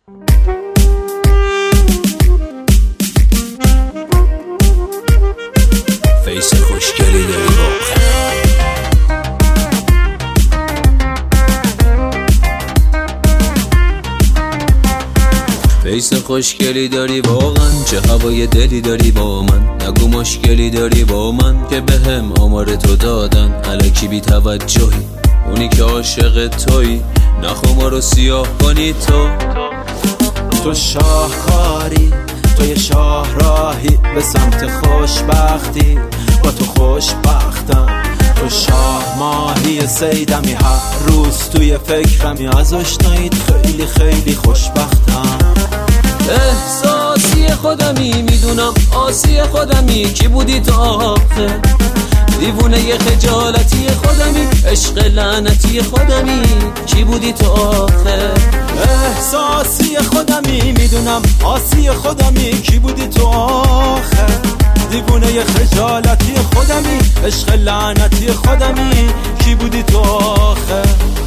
فیس خوشگلی داری واقعا، فیس خوشگلی داری واقعا، چه هوای دلی داری با من، نگو مشکلی داری با من که بهم آمار تو دادن. الکی بی توجهی اونی که عاشق تویی، نخو ما رو سیاه کنی. تو شاهکاری، تو یه شاه راهی به سمت خوشبختی، با تو خوشبختم. تو شاه ماهی سیدمی، هر روز توی فکرمی، از آشناییت خیلی خیلی خوشبختم. احساسی خودمی، میدونم آسی خودمی، کی بودی تو آخه؟ دیوونه ی خجالتی خودمی، عشق لعنتی خودمی، کی بودی تو آخه؟ احساسی خودمی، میدونم آسی خودمی، کی بودی تو آخه؟ دیوونه ی خجالتی خودمی، عشق لعنتی خودمی، کی بودی تو آخه؟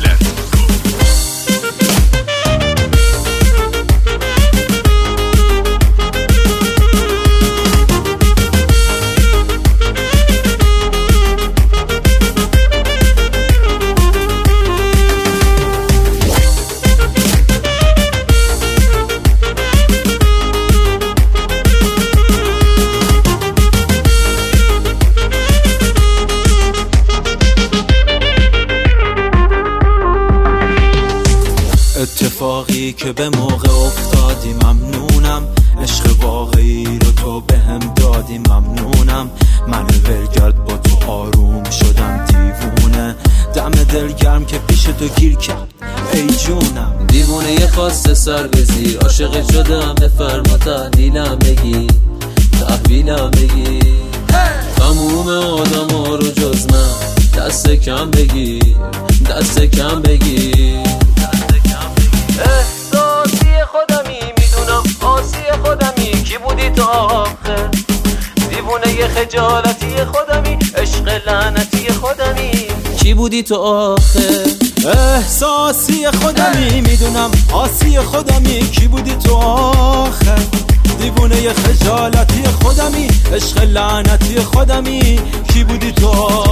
اتفاقی که به موقع افتادی ممنونم، عشق واقعی رو تو بهم دادی ممنونم. من ولگرد با تو آروم شدم دیوونه، دم دلگرم که پیش تو گیر کرد ای جونم. دیوونه یه خواسته سر بزیر، عاشق شدم بفرما تحویلم بگیر، تحویلم بگیر. تموم آدم ها رو جز من دست کم بگیر، دست کم بگیر. احساسی خودمی، میدونم آسی خودمی، کی بودی تو آخه؟ دیوونه ی خجالتی خودمی، عشق لعنتی خودمی، کی بودی تو آخه؟ احساسی خودمی، میدونم آسی خودمی، کی بودی تو آخه؟ دیوونه ی خجالتی خودمی، عشق لعنتی خودمی، کی بودی تو آخه؟